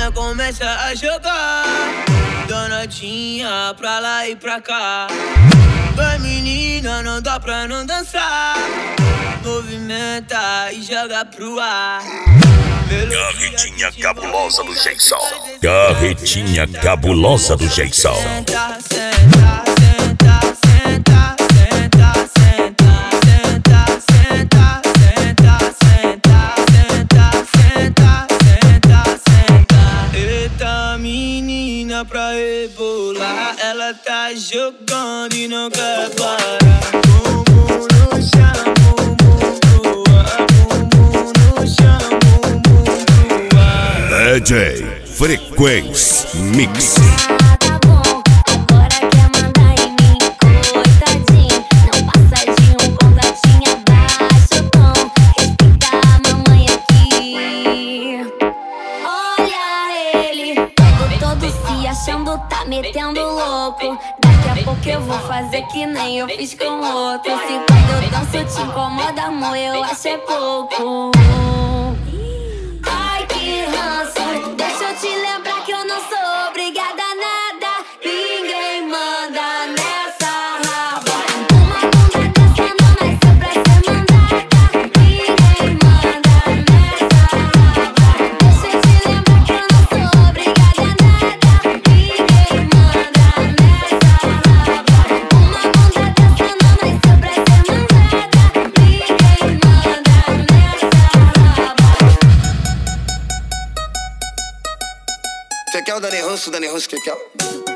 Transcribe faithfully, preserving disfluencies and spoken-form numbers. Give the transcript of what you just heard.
menina começa a jogar danadinha pra lá e pra cá. Vai menina, não dá pra não dançar. Movimenta e joga pro ar. Carretinha cabulosa do Jason. Carretinha cabulosa do Jason. Senta, senta, senta, senta, senta, senta, senta, senta, senta, senta, senta, senta, senta. Eita menina pra rebolar, ela tá jogando e não quer parar. Bumbum no chão, bumbum pro ar, bumbum no chão, bumbum pro ar. D J Frequência Mix. Tá bom, agora quer mandar em mim, coitadinho. Não passa de um contatinho, abaixa o tom. Respeita a mamãe aqui. Olha ele, todo, todo se achando, tá metendo louco. Daqui a pouco eu vou fazer que nem eu fiz com outro. Se quando eu danço te incomoda, amor, eu acho é pouco. Ai, que ranço, deixa eu te lembrar que eu não sou obrigada a nada. Ninguém manda nessa raba. Uma bunda dessa não nasceu pra ser mandada. Ninguém manda nessa raba. Deixa eu te lembrar que eu não sou obrigada a nada. Ninguém manda nessa raba. Uma bunda dessa não nasceu pra ser mandada. Ninguém manda nessa raba. Você quer o Dani Russo? Dani Russo, que quer?